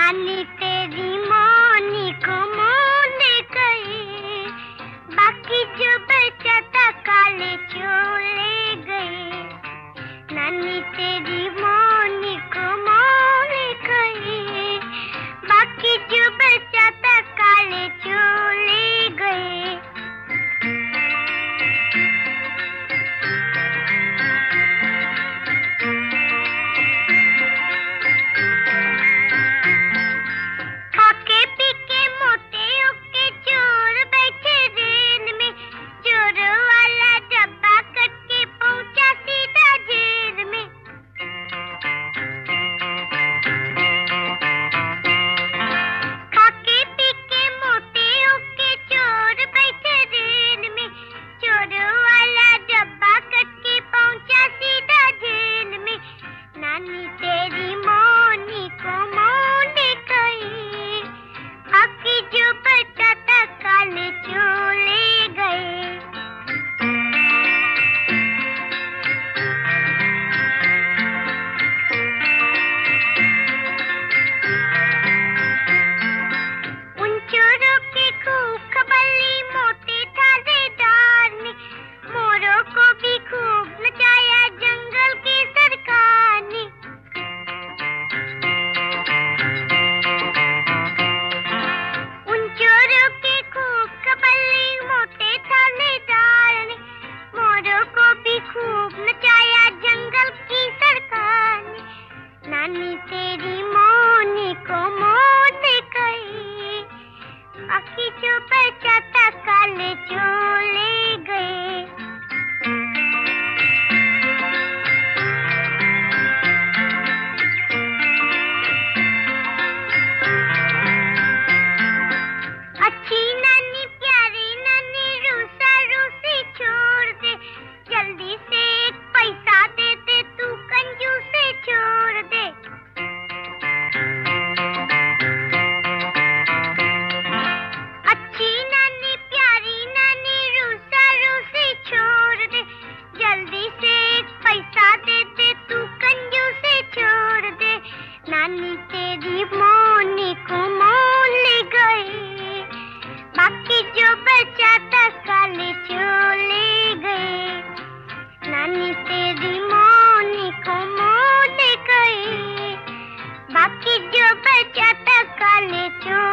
नानी तेरी मोनी को मोह ले गई, बाकी जो बचा था काले चोले गए। नानी तेरी मोनी को मोह ले गई, बाकी जो बचा था काले चोले गए। नानी तेरी मोनी को मोह ले गई, बाकी जो बचा था काले चोले गए। अच्छी नानी प्यारी नानी रूसा रूसी छोड़ दे, जल्दी से एक पैसा दे दे, तू कंजूसी छोड़ दे। अच्छी नानी प्यारी नानी रूसा रूसी छोड़ दे, जल्दी से एक पैसा दे दे, तू कंजूसी छोड़ दे। नानी तेरी मोनी को मोह ले गई, बाकी जो बचा था काले चोले गए। नानी तेरी मोनी को मोह ले गई, बाकी जो बचा था काले चोले